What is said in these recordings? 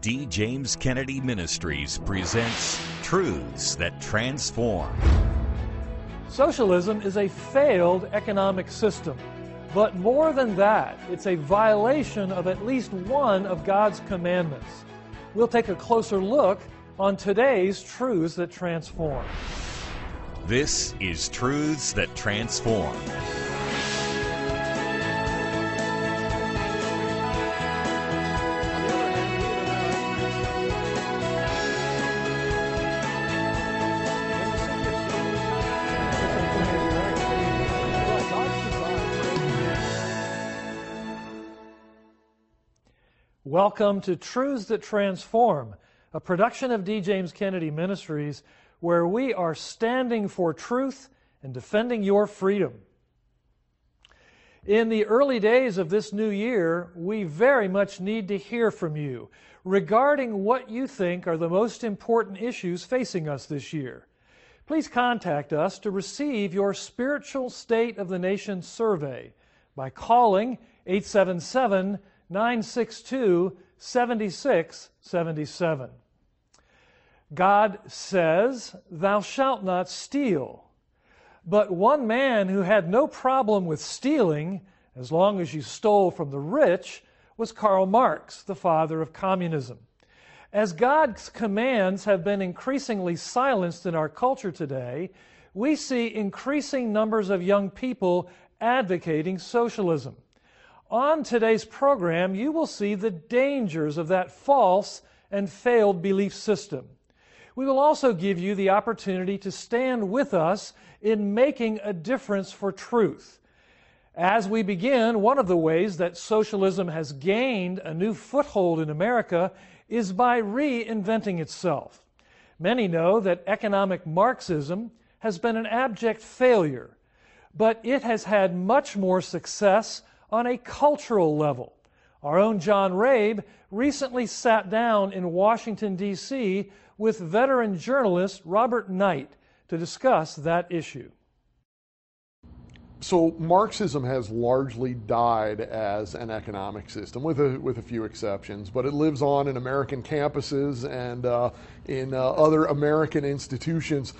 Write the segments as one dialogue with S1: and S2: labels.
S1: D. James Kennedy Ministries presents Truths That Transform.
S2: Socialism is a failed economic system, but more than that, it's a violation of at least one of God's commandments. We'll take a closer look on today's Truths That Transform.
S1: This is Truths That Transform.
S2: Welcome to Truths That Transform, a production of D. James Kennedy Ministries, where we are standing for truth and defending your freedom. In the early days of this new year, we very much need to hear from you regarding what you think are the most important issues facing us this year. Please contact us to receive your Spiritual State of the Nation survey by calling 877-962-7677. God says, "Thou shalt not steal." But one man who had no problem with stealing, as long as you stole from the rich, was Karl Marx, the father of communism. As God's commands have been increasingly silenced in our culture today, we see increasing numbers of young people advocating socialism. On today's program, you will see the dangers of that false and failed belief system. We will also give you the opportunity to stand with us in making a difference for truth. As we begin, one of the ways that socialism has gained a new foothold in America is by reinventing itself. Many know that economic Marxism has been an abject failure, but it has had much more success on a cultural level. Our own John Rabe recently sat down in Washington, D.C. with veteran journalist Robert Knight to discuss that issue.
S3: So Marxism has largely died as an economic system, with a few exceptions, but it lives on in American campuses and in other American institutions.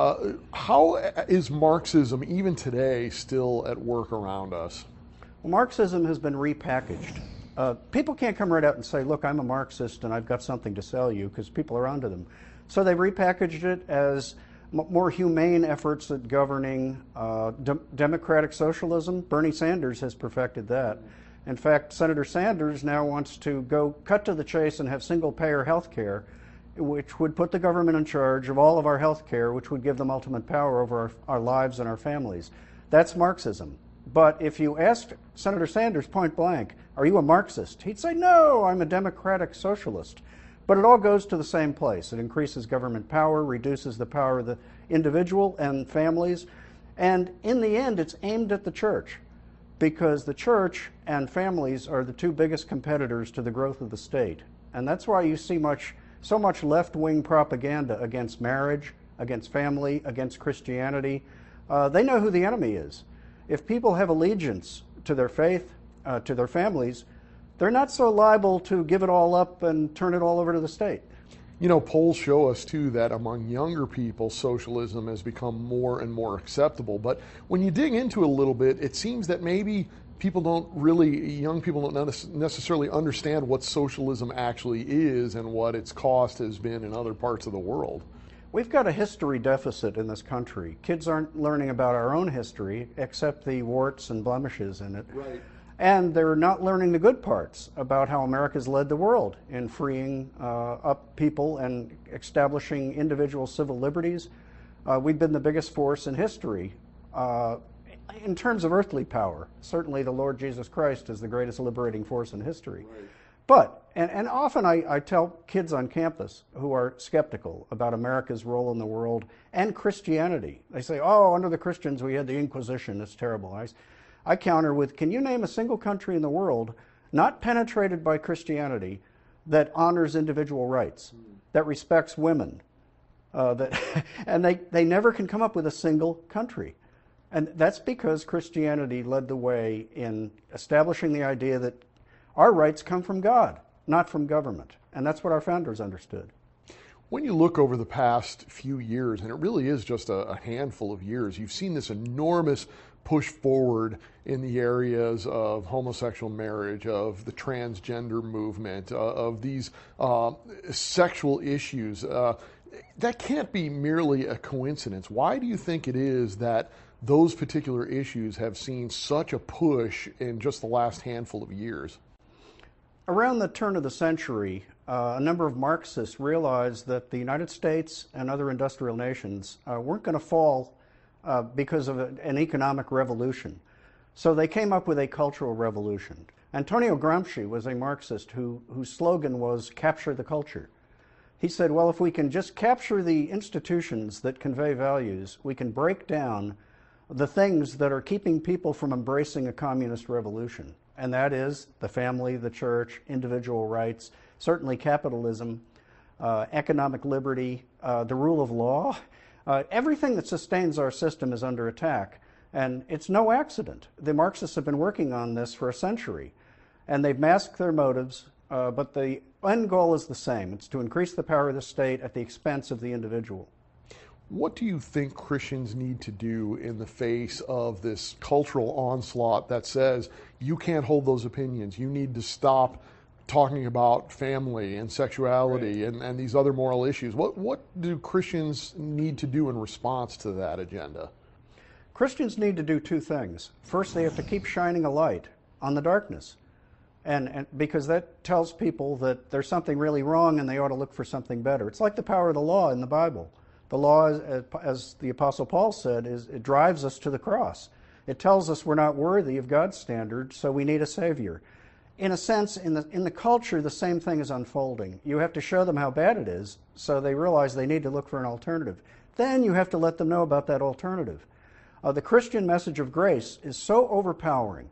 S3: How is Marxism, even today, still at work around us?
S4: Well, Marxism has been repackaged. People can't come right out and say, look, I'm a Marxist and I've got something to sell you, because people are onto them. So they've repackaged it as more humane efforts at governing democratic socialism. Bernie Sanders has perfected that. In fact, Senator Sanders now wants to go cut to the chase and have single-payer health care, which would put the government in charge of all of our health care, which would give them ultimate power over our lives and our families. That's Marxism. But if you asked Senator Sanders point blank, are you a Marxist? He'd say, no, I'm a democratic socialist. But it all goes to the same place. It increases government power, reduces the power of the individual and families, and in the end, it's aimed at the church, because the church and families are the two biggest competitors to the growth of the state. And that's why you see so much left-wing propaganda against marriage, against family, against Christianity. They know who the enemy is. If people have allegiance to their faith, to their families, they're not so liable to give it all up and turn it all over to the state.
S3: You know, polls show us, too, that among younger people, socialism has become more and more acceptable. But when you dig into it a little bit, it seems that maybe young people don't necessarily understand what socialism actually is and what its cost has been in other parts of the world.
S4: We've got a history deficit in this country. Kids aren't learning about our own history, except the warts and blemishes in it.
S3: Right.
S4: And they're not learning the good parts about how America's led the world in freeing up people and establishing individual civil liberties. We've been the biggest force in history in terms of earthly power. Certainly the Lord Jesus Christ is the greatest liberating force in history.
S3: Right.
S4: But, and often I tell kids on campus who are skeptical about America's role in the world and Christianity. They say, oh, under the Christians we had the Inquisition, it's terrible. I counter with, can you name a single country in the world not penetrated by Christianity that honors individual rights, that respects women? And they never can come up with a single country. And that's because Christianity led the way in establishing the idea that our rights come from God. not from government. And that's what our founders understood.
S3: When you look over the past few years, and it really is just a handful of years, you've seen this enormous push forward in the areas of homosexual marriage, of the transgender movement, of these sexual issues. That can't be merely a coincidence. Why do you think it is that those particular issues have seen such a push in just the last handful of years?
S4: Around the turn of the century, a number of Marxists realized that the United States and other industrial nations weren't going to fall because of an economic revolution. So they came up with a cultural revolution. Antonio Gramsci was a Marxist whose slogan was "Capture the culture." He said, well, if we can just capture the institutions that convey values, we can break down the things that are keeping people from embracing a communist revolution. And that is the family, the church, individual rights, certainly capitalism, economic liberty, the rule of law. Everything that sustains our system is under attack. And it's no accident. The Marxists have been working on this for a century. And they've masked their motives, but the end goal is the same. It's to increase the power of the state at the expense of the individual.
S3: What do you think Christians need to do in the face of this cultural onslaught that says you can't hold those opinions? You need to stop talking about family and sexuality and these other moral issues. What do Christians need to do in response to that agenda?
S4: Christians need to do two things. First, they have to keep shining a light on the darkness. And because that tells people that there's something really wrong and they ought to look for something better. It's like the power of the law in the Bible. The law, as the Apostle Paul said, it drives us to the cross. It tells us we're not worthy of God's standard, so we need a Savior. In a sense, in the culture, the same thing is unfolding. You have to show them how bad it is, so they realize they need to look for an alternative. Then you have to let them know about that alternative. The Christian message of grace is so overpowering,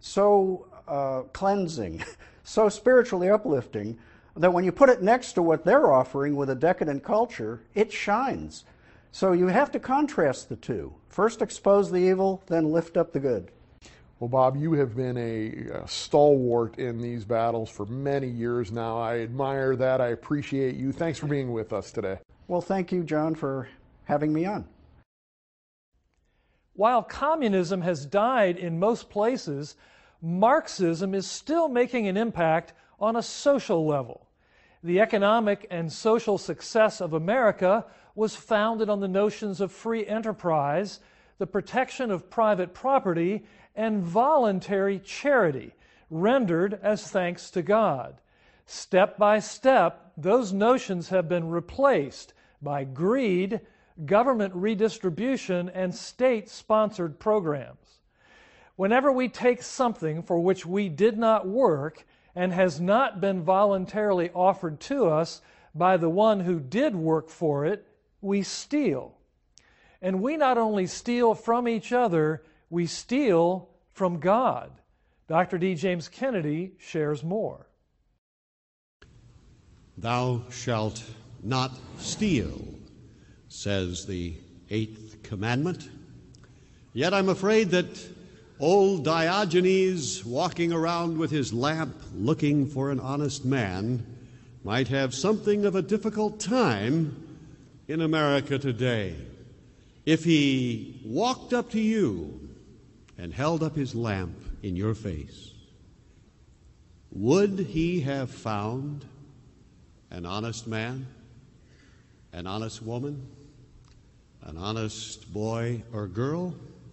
S4: so cleansing, so spiritually uplifting, that when you put it next to what they're offering with a decadent culture, it shines. So you have to contrast the two. First expose the evil, then lift up the good.
S3: Well, Bob, you have been a stalwart in these battles for many years now. I admire that. I appreciate you. Thanks for being with us today.
S4: Well, thank you, John, for having me on.
S2: While communism has died in most places, Marxism is still making an impact on a social level. The economic and social success of America was founded on the notions of free enterprise, the protection of private property, and voluntary charity, rendered as thanks to God. Step by step, those notions have been replaced by greed, government redistribution, and state-sponsored programs. Whenever we take something for which we did not work and has not been voluntarily offered to us by the one who did work for it, we steal. And we not only steal from each other, we steal from God. Dr. D. James Kennedy shares more.
S5: Thou shalt not steal, says the 8th commandment. Yet I'm afraid that old Diogenes, walking around with his lamp looking for an honest man, might have something of a difficult time in America today. If he walked up to you and held up his lamp in your face, would he have found an honest man, an honest woman, an honest boy or girl?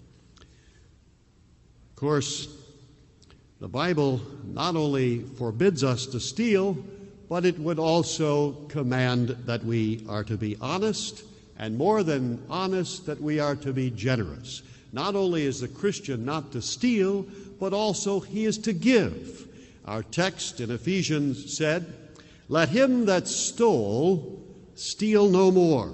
S5: Of course, the Bible not only forbids us to steal, but it would also command that we are to be honest, and more than honest, that we are to be generous. Not only is the Christian not to steal, but also he is to give. Our text in Ephesians said, "Let him that stole steal no more,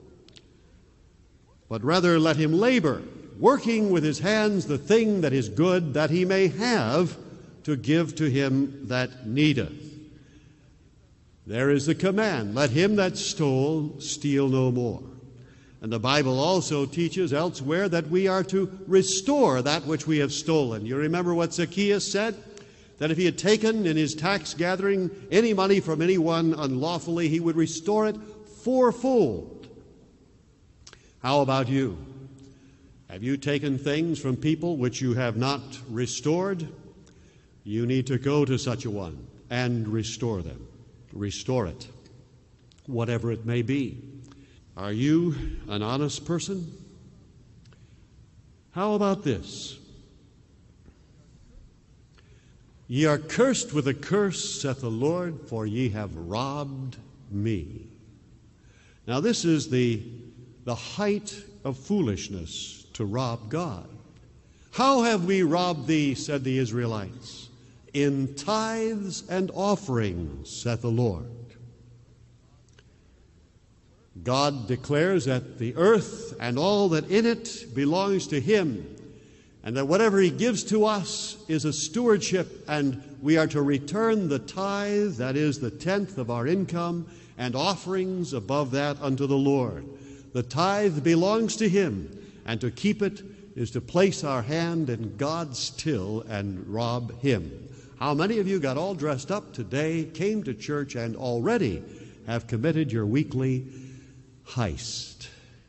S5: but rather let him labor, working with his hands the thing that is good, that he may have to give to him that needeth." There is the command, let him that stole steal no more. And the Bible also teaches elsewhere that we are to restore that which we have stolen. You remember what Zacchaeus said? that if he had taken in his tax gathering any money from anyone unlawfully, he would restore it fourfold. How about you? Have you taken things from people which you have not restored? You need to go to such a one and restore them. Restore it, whatever it may be. Are you an honest person? How about this? Ye are cursed with a curse, saith the Lord, for ye have robbed me. Now this is the height of foolishness, to rob God. How have we robbed thee, said the Israelites? In tithes and offerings, saith the Lord. God declares that the earth and all that in it belongs to him, and that whatever he gives to us is a stewardship, and we are to return the tithe, that is the tenth of our income, and offerings above that unto the Lord. The tithe belongs to him, and to keep it is to place our hand in God's till and rob him. How many of you got all dressed up today, came to church, and already have committed your weekly heist?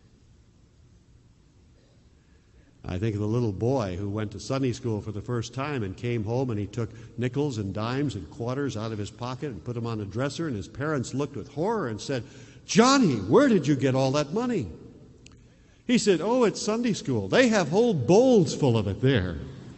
S5: I think of the little boy who went to Sunday school for the first time and came home and he took nickels and dimes and quarters out of his pocket and put them on a dresser, and his parents looked with horror and said, "Johnny, where did you get all that money?" He said, "Oh, it's Sunday school. They have whole bowls full of it there."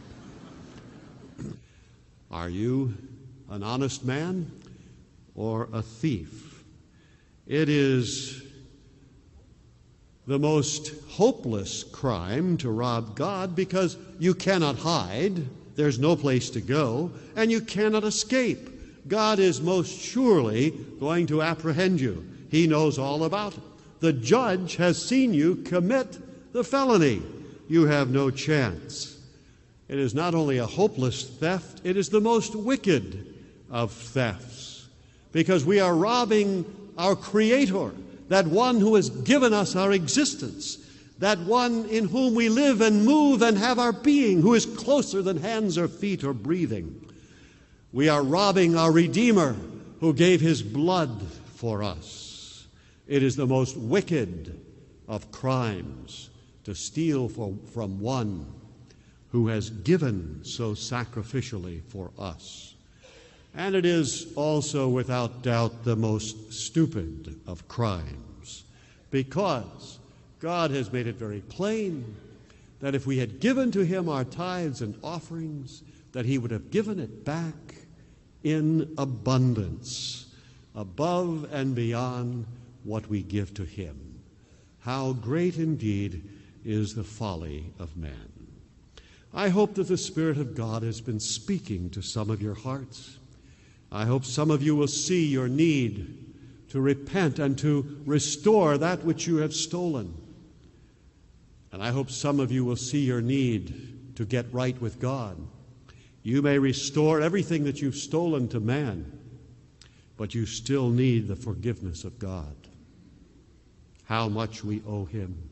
S5: Are you an honest man or a thief? It is the most hopeless crime to rob God, because you cannot hide, there's no place to go, and you cannot escape. God is most surely going to apprehend you. He knows all about it. The judge has seen you commit the felony. You have no chance. It is not only a hopeless theft, it is the most wicked of thefts, because we are robbing our Creator, that one who has given us our existence, that one in whom we live and move and have our being, who is closer than hands or feet or breathing. We are robbing our Redeemer, who gave his blood for us. It is the most wicked of crimes to steal from one who has given so sacrificially for us. And it is also, without doubt, the most stupid of crimes, because God has made it very plain that if we had given to him our tithes and offerings, that he would have given it back in abundance, above and beyond what we give to him. How great indeed is the folly of man. I hope that the Spirit of God has been speaking to some of your hearts. I hope some of you will see your need to repent and to restore that which you have stolen. And I hope some of you will see your need to get right with God. You may restore everything that you've stolen to man, but you still need the forgiveness of God. How much we owe him.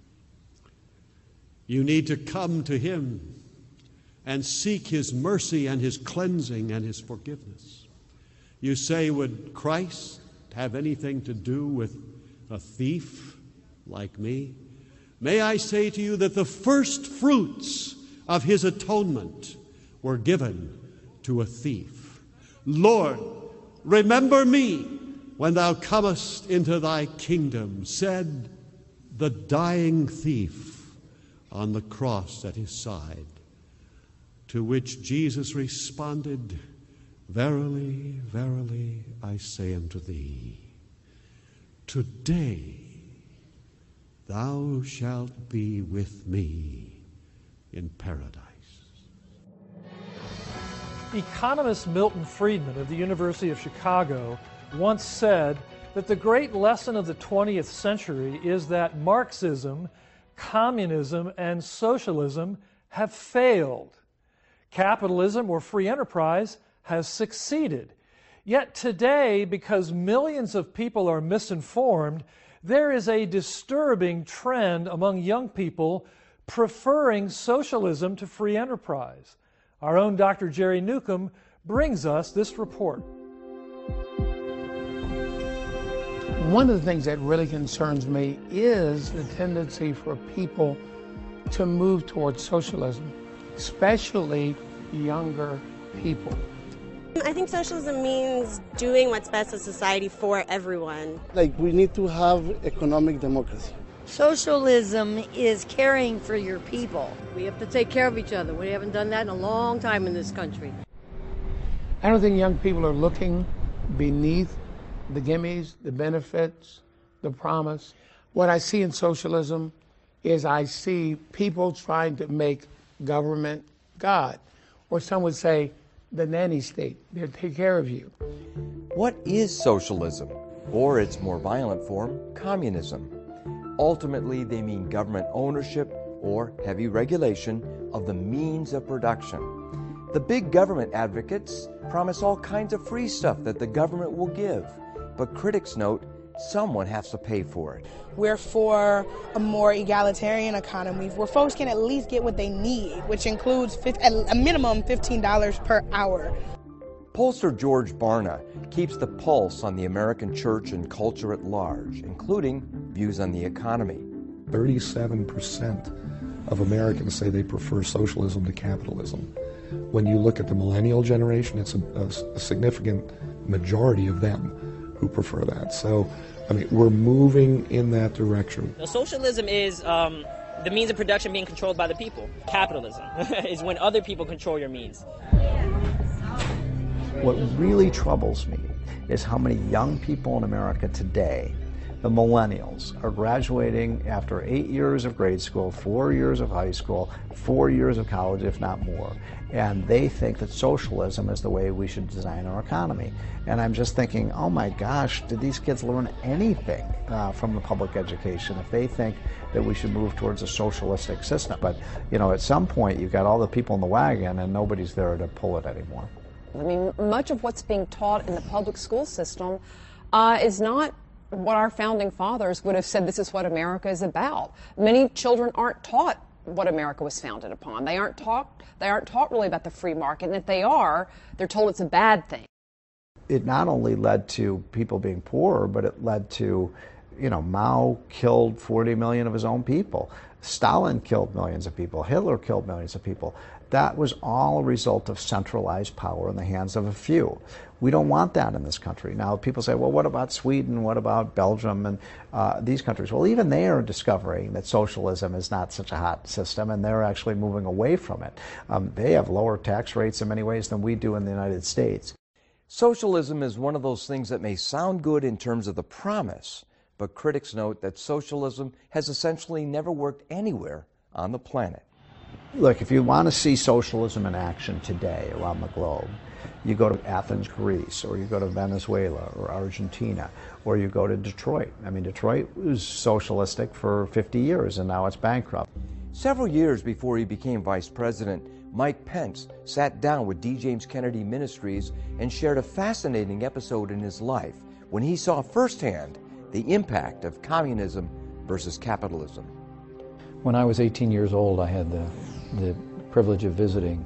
S5: You need to come to him and seek his mercy and his cleansing and his forgiveness. You say, would Christ have anything to do with a thief like me? May I say to you that the first fruits of his atonement were given to a thief. Lord, remember me when thou comest into thy kingdom, said the dying thief on the cross at his side, to which Jesus responded, Verily, verily, I say unto thee, today thou shalt be with me in paradise.
S2: Economist Milton Friedman of the University of Chicago once said that the great lesson of the 20th century is that Marxism, communism, and socialism have failed. Capitalism or free enterprise has succeeded. Yet today, because millions of people are misinformed, there is a disturbing trend among young people preferring socialism to free enterprise. Our own Dr. Jerry Newcomb brings us this report.
S6: One of the things that really concerns me is the tendency for people to move towards socialism, especially younger people.
S7: I think socialism means doing what's best for society for everyone.
S8: Like, we need to have economic democracy.
S9: Socialism is caring for your people.
S10: We have to take care of each other. We haven't done that in a long time in this country.
S6: I don't think young people are looking beneath the gimmies, the benefits, the promise. What I see in socialism is I see people trying to make government God, or some would say the nanny state. They'll take care of you.
S11: What is socialism, or its more violent form, communism? Ultimately, they mean government ownership or heavy regulation of the means of production. The big government advocates promise all kinds of free stuff that the government will give, but critics note someone has to pay for it.
S12: We're for a more egalitarian economy where folks can at least get what they need, which includes a minimum $15 per hour.
S11: Pollster George Barna keeps the pulse on the American church and culture at large, including views on the economy.
S13: 37% of Americans say they prefer socialism to capitalism. When you look at the millennial generation, it's a significant majority of them who prefer that. So, I mean, we're moving in that direction.
S14: Now, socialism is the means of production being controlled by the people. Capitalism is when other people control your means.
S15: What really troubles me is how many young people in America today, the millennials, are graduating after 8 years of grade school, 4 years of high school, 4 years of college, if not more. And they think that socialism is the way we should design our economy. And I'm just thinking, oh my gosh, did these kids learn anything from the public education if they think that we should move towards a socialistic system? But, you know, at some point you've got all the people in the wagon and nobody's there to pull it anymore.
S16: I mean, much of what's being taught in the public school system is not what our founding fathers would have said this is what America is about. Many children aren't taught what America was founded upon. They aren't taught really about the free market, and if they are, they're told it's a bad thing.
S15: It not only led to people being poorer, but it led to, you know, Mao killed 40 million of his own people. Stalin killed millions of people. Hitler killed millions of people. That was all a result of centralized power in the hands of a few. We don't want that in this country. Now, people say, well, what about Sweden? What about Belgium and these countries? Well, even they are discovering that socialism is not such a hot system, and they're actually moving away from it. They have lower tax rates in many ways than we do in the United States.
S11: Socialism is one of those things that may sound good in terms of the promise, but critics note that socialism has essentially never worked anywhere on the planet.
S15: Look, if you want to see socialism in action today around the globe, you go to Athens, Greece, or you go to Venezuela or Argentina, or you go to Detroit. I mean, Detroit was socialistic for 50 years, and now it's bankrupt.
S11: Several years before he became vice president, Mike Pence sat down with D. James Kennedy Ministries and shared a fascinating episode in his life when he saw firsthand the impact of communism versus capitalism.
S17: When I was 18 years old, I had the privilege of visiting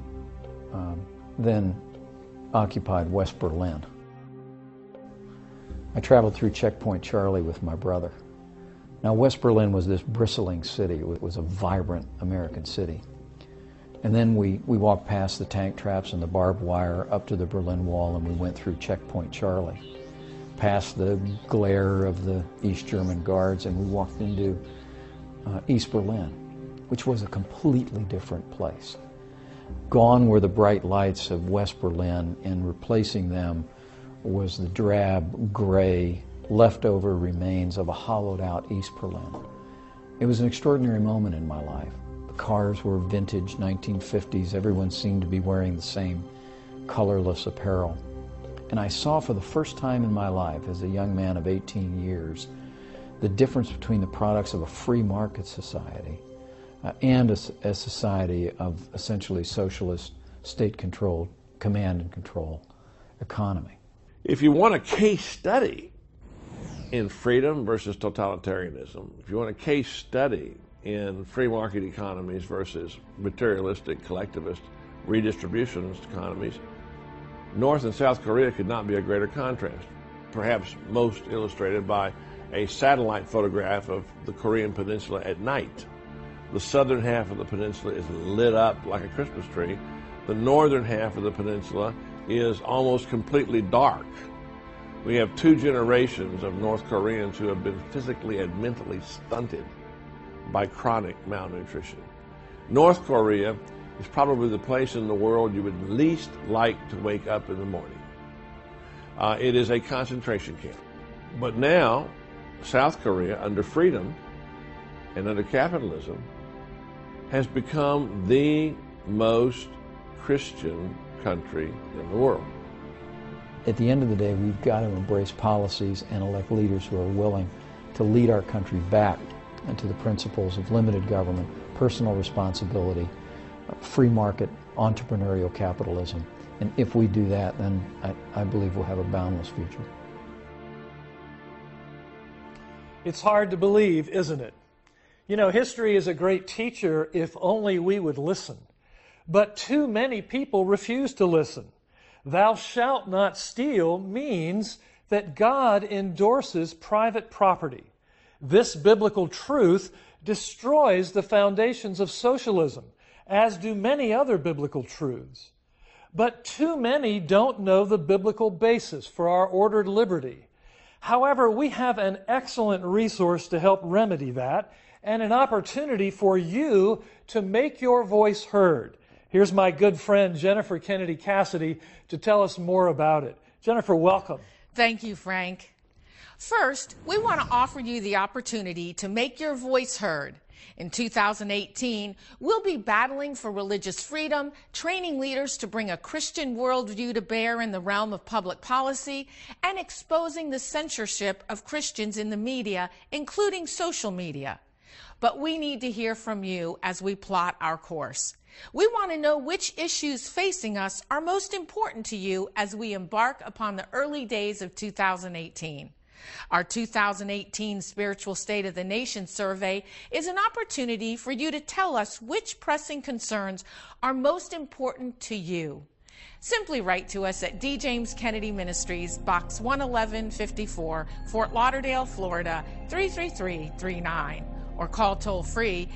S17: then occupied West Berlin. I traveled through Checkpoint Charlie with my brother. Now, West Berlin was this bristling city. It was a vibrant American city. And then we walked past the tank traps and the barbed wire up to the Berlin Wall, and we went through Checkpoint Charlie, past the glare of the East German guards, and we walked into East Berlin, which was a completely different place. Gone were the bright lights of West Berlin, and replacing them was the drab, gray, leftover remains of a hollowed-out East Berlin. It was an extraordinary moment in my life. The cars were vintage 1950s. Everyone seemed to be wearing the same colorless apparel. And I saw for the first time in my life, as a young man of 18 years, the difference between the products of a free market society and a society of essentially socialist, state-controlled, command and control economy.
S18: If you want a case study in freedom versus totalitarianism, if you want a case study in free market economies versus materialistic, collectivist, redistributionist economies, North and South Korea could not be a greater contrast, perhaps most illustrated by a satellite photograph of the Korean peninsula at night. The southern half of the peninsula is lit up like a Christmas tree. The northern half of the peninsula is almost completely dark. We have 2 generations of North Koreans who have been physically and mentally stunted by chronic malnutrition. North Korea is probably the place in the world you would least like to wake up in the morning. It is a concentration camp. But now, South Korea, under freedom and under capitalism, has become the most Christian country in the world.
S17: At the end of the day, we've got to embrace policies and elect leaders who are willing to lead our country back into the principles of limited government, personal responsibility, free market, entrepreneurial capitalism. And if we do that, then I believe we'll have a boundless future.
S2: It's hard to believe, isn't it? You know, history is a great teacher if only we would listen. But too many people refuse to listen. Thou shalt not steal means that God endorses private property. This biblical truth destroys the foundations of socialism, as do many other biblical truths. But too many don't know the biblical basis for our ordered liberty. However, we have an excellent resource to help remedy that, and an opportunity for you to make your voice heard. Here's my good friend Jennifer Kennedy Cassidy to tell us more about it. Jennifer, welcome.
S19: Thank you, Frank. First, we want to offer you the opportunity to make your voice heard. In 2018, we'll be battling for religious freedom, training leaders to bring a Christian worldview to bear in the realm of public policy, and exposing the censorship of Christians in the media, including social media. But we need to hear from you as we plot our course. We want to know which issues facing us are most important to you as we embark upon the early days of 2018. Our 2018 Spiritual State of the Nation survey is an opportunity for you to tell us which pressing concerns are most important to you. Simply write to us at D. James Kennedy Ministries, Box 11154, Fort Lauderdale, Florida, 33339. Or call toll-free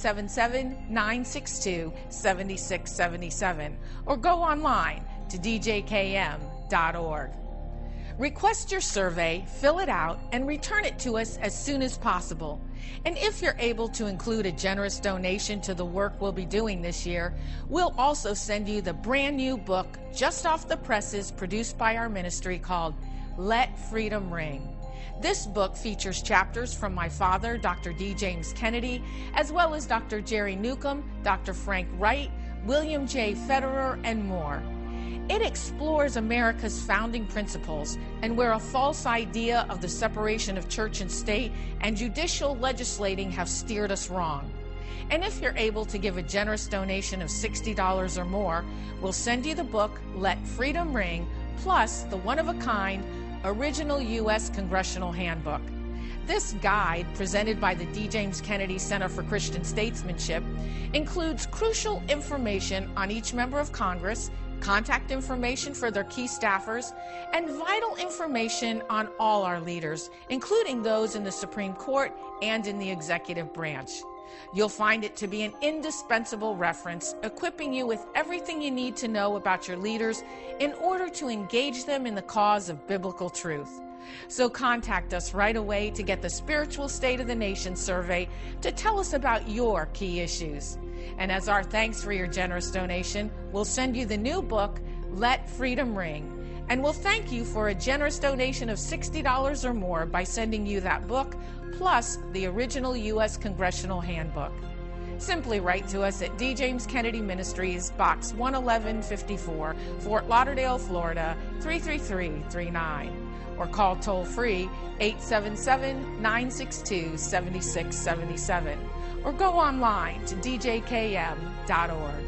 S19: 877-962-7677, or go online to djkm.org. Request your survey, fill it out, and return it to us as soon as possible. And if you're able to include a generous donation to the work we'll be doing this year, we'll also send you the brand new book, just off the presses, produced by our ministry called Let Freedom Ring. This book features chapters from my father, Dr. D. James Kennedy, as well as Dr. Jerry Newcomb, Dr. Frank Wright, William J. Federer, and more. It explores America's founding principles and where a false idea of the separation of church and state and judicial legislating have steered us wrong. And if you're able to give a generous donation of $60 or more, we'll send you the book, Let Freedom Ring, plus the one-of-a-kind Original U.S. Congressional Handbook. This guide, presented by the D. James Kennedy Center for Christian Statesmanship, includes crucial information on each member of Congress, contact information for their key staffers, and vital information on all our leaders, including those in the Supreme Court and in the executive branch. You'll find it to be an indispensable reference, equipping you with everything you need to know about your leaders in order to engage them in the cause of biblical truth. So contact us right away to get the Spiritual State of the Nation survey to tell us about your key issues. And as our thanks for your generous donation, we'll send you the new book, Let Freedom Ring. And we'll thank you for a generous donation of $60 or more by sending you that book, plus the Original U.S. Congressional Handbook. Simply write to us at D. James Kennedy Ministries, Box 11154, Fort Lauderdale, Florida, 33339. Or call toll-free 877-962-7677. Or go online to djkm.org.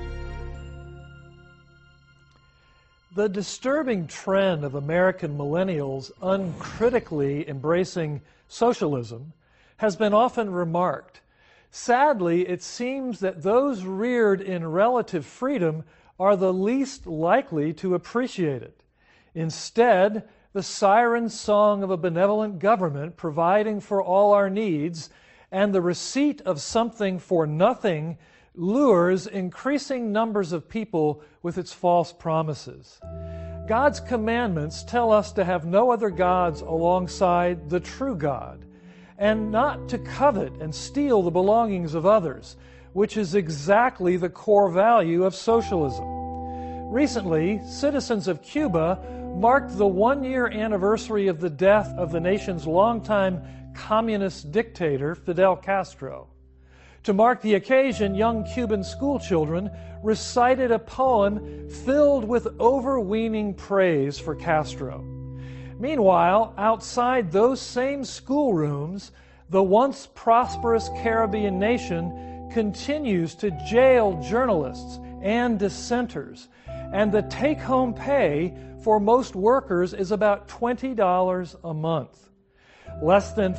S2: The disturbing trend of American millennials uncritically embracing socialism has been often remarked. Sadly, it seems that those reared in relative freedom are the least likely to appreciate it. Instead, the siren song of a benevolent government providing for all our needs and the receipt of something for nothing lures increasing numbers of people with its false promises. God's commandments tell us to have no other gods alongside the true God, and not to covet and steal the belongings of others, which is exactly the core value of socialism. Recently, citizens of Cuba marked the one-year anniversary of the death of the nation's longtime communist dictator, Fidel Castro. To mark the occasion, young Cuban schoolchildren recited a poem filled with overweening praise for Castro. Meanwhile, outside those same schoolrooms, the once prosperous Caribbean nation continues to jail journalists and dissenters, and the take-home pay for most workers is about $20 a month. Less than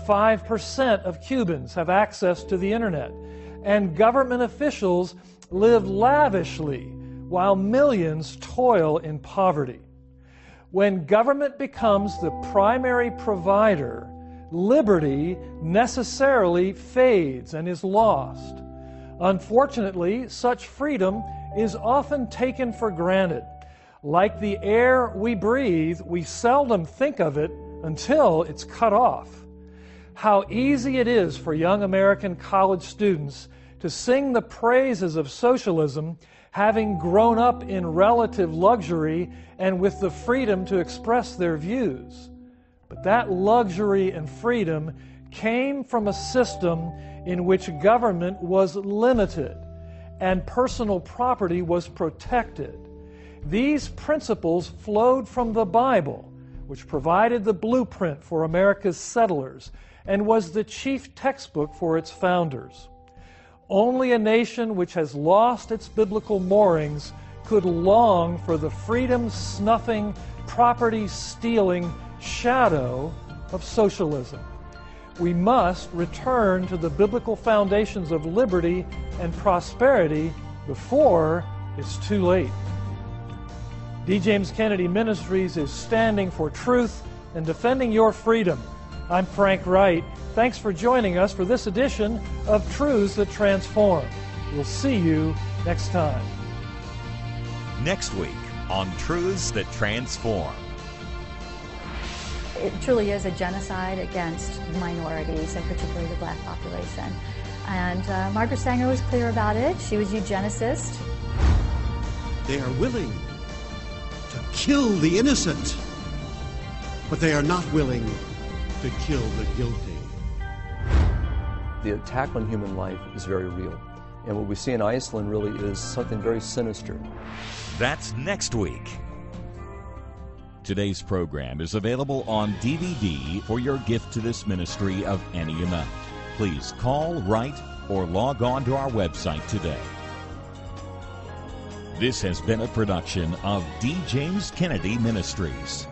S2: 5% of Cubans have access to the internet, and government officials live lavishly while millions toil in poverty. When government becomes the primary provider, liberty necessarily fades and is lost. Unfortunately, such freedom is often taken for granted. Like the air we breathe, we seldom think of it until it's cut off. How easy it is for young American college students to sing the praises of socialism, having grown up in relative luxury and with the freedom to express their views. But that luxury and freedom came from a system in which government was limited and personal property was protected. These principles flowed from the Bible, which provided the blueprint for America's settlers and was the chief textbook for its founders. Only a nation which has lost its biblical moorings could long for the freedom-snuffing, property-stealing shadow of socialism. We must return to the biblical foundations of liberty and prosperity before it's too late. D. James Kennedy Ministries is standing for truth and defending your freedom. I'm Frank Wright. Thanks for joining us for this edition of Truths That Transform. We'll see you next time.
S1: Next week on Truths That Transform.
S20: It truly is a genocide against minorities, and particularly the black population. And Margaret Sanger was clear about it. She was eugenicist.
S5: They are willing to kill the innocent, but they are not willing to kill the guilty.
S11: The attack on human life is very real. And what we see in Iceland really is something very sinister.
S1: That's next week. Today's program is available on DVD for your gift to this ministry of any amount. Please call, write, or log on to our website today. This has been a production of D. James Kennedy Ministries.